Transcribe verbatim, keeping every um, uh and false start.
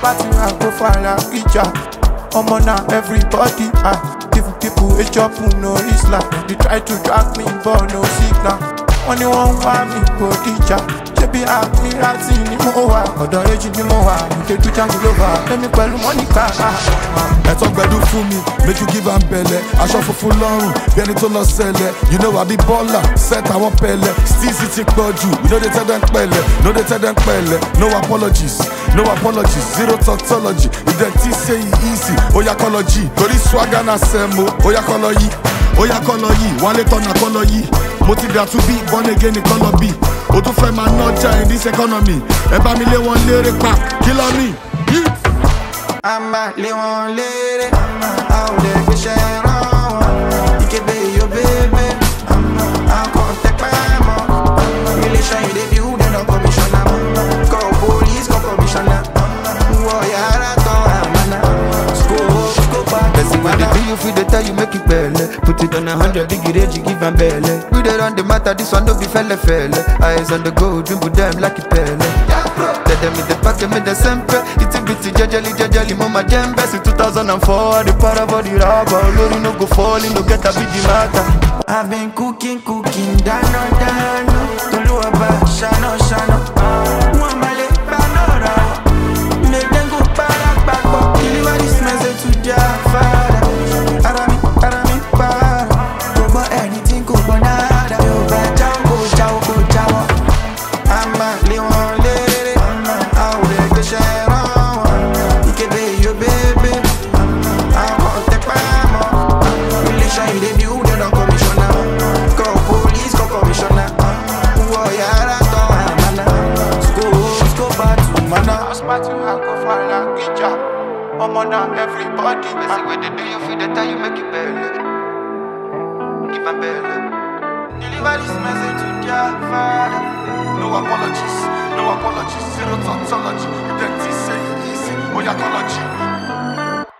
party, I go for la picture. I'm on now, everybody, ah. Even people, a job who know Islam. They try to drag me, but no signal. Only one want me, go teacher. She be at me, ratty, ni mo wa. Odo eji ni mo wa. You take jungle over. Let me pẹ̀lú Monica. Ẹ̀tọ́ gbẹ̀dú fún mi, make you give am belle. Aṣọ funfun lọ́rùn, bí ẹni tó lọ sẹlẹ̀. You know I be baller, set àwọn pẹ̀lẹ́. Still sitting pọ̀jù, you know they tell them pẹ̀lẹ́. No they tell them pẹ̀lẹ́. No apologies, no apologies. Zero tautology, if dem think say e easy. Oya kọ́lọ́ G, torí swagger na sẹ́mo. Oya kọ́lọ́ yìí, oya kọ́lọ́ yìí. Wálé tọ́nà kọ́lọ́ yìí. Mo ti dà to be born again in kọ́lọ́ bí. O tún fẹ́ máa nọ́jà in this economy. Ẹ bá mi lé wọn lérè pa, kí lọ mí? I'ma lay one lady, out there get share on. You can be your baby, I'll contact my mom. Relation you the view, then no commissioner. Call police, call commissioner. Whoa, yeah, I don't School, school back. When they do you feel the time you make it belly. Put it on a hundred degree range, you give them belly. We dey run the matter, this one no be felle felle. Eyes on the go, dribble them like a pele. Tell them in the back, them in the sempe. It's a bit jajali jajali, mama jembe. Since two thousand four, the para body rubber. Lori no go falling, no get a big matter. I've been cooking, cooking, dano, dano. Tolu aba, shano, shano. Mwambale, banora. Make them go back, back, back. Deliver this message to their father. Arami, arami, para. Go for anything, go for nada. Yo, ba, ciao, go, ciao, go, ciao. I'm a Leon lady. I'll let the share on. You can be your baby. I'm gonna take my mom. Relation you the view, they don't commissioner. Call police, call commissioner. Whoa, yeah, I don't have School, school back to mana. I spot you, I go for la picture. I'm on now, everybody. I see when they do you feel the time you make it belly. Give them belly. Deliver this message to their father. No apologies, no apologies. Zero tautology, if dem think say e easy. Oya kọ́lọ́ G.